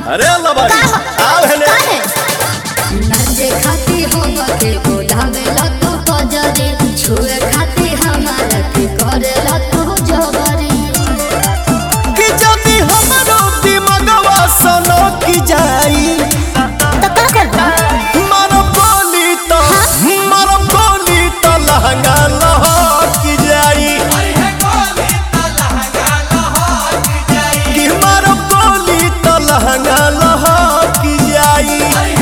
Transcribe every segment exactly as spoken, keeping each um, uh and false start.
अरे अल्लाह बारी आओ हेले नचे खाती हो के बोलावे ला तो कजरी छुए खाती हमारा के करे ला तो जबरी कि जदी हमरो दिमागवा सनो की जाई तो का करबा मारो बोली तो मारो बोली तो लहंगा लहक की जाई कि मारो बोली तो लहंगा लहक की जाई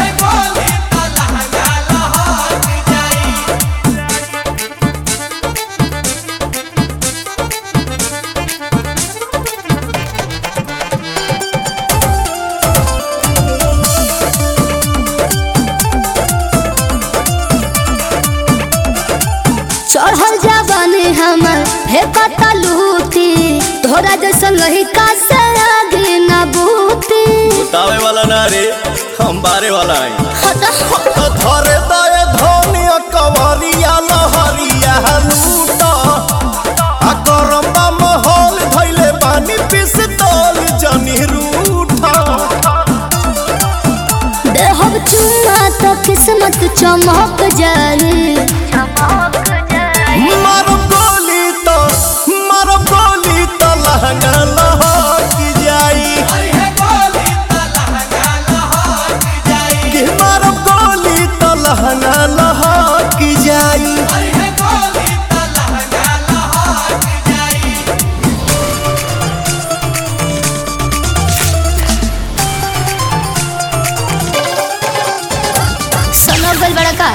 चढ़ल जाबानी हमर हे पता लूटी तोरा जैसा लहिका से आगे ना बूती बतावे वाला ना रे हम बारे वाला है हटा धरे दाए धोनिया कवरिया लहरिया लूटा आ गरम्बा महल धैले पानी पिस्तौल जनी रूठा देहब चुना तो किस्मत चमक जाए मारो गोली तो मारो गोली तो लहंगा लहक जाई कि मारो गोली तो लहंगा लहक जाई सुनो गल बड़ा का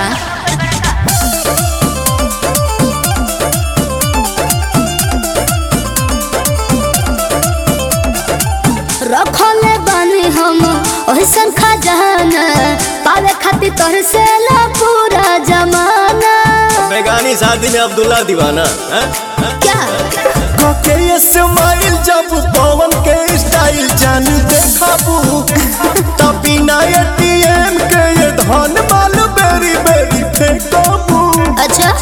रखले बानी हम ओहसन खजाना पावे खातिर तोहर से ला पूरा जमाना बेगानी शादी में अब्दुल्ला दीवाना है? क्या के ये स्माइल जब पवन के स्टाइल जान देखाबू तब बिना एटीएम के ये धन माल बेरी बेरी फेंकाबू अच्छा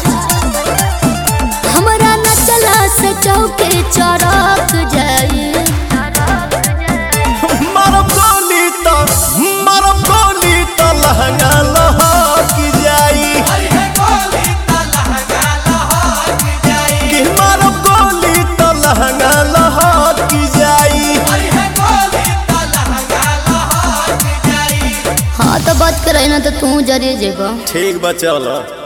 हमरा न चला से चौके चरक जाए मारो गोली तो मारो गोली तो लहंगा लहक जाई कि मारो गोली तो लहंगा लहक जाई हाँ तो बात करे ना तो तू जरे जेबा ठीक बा चलो।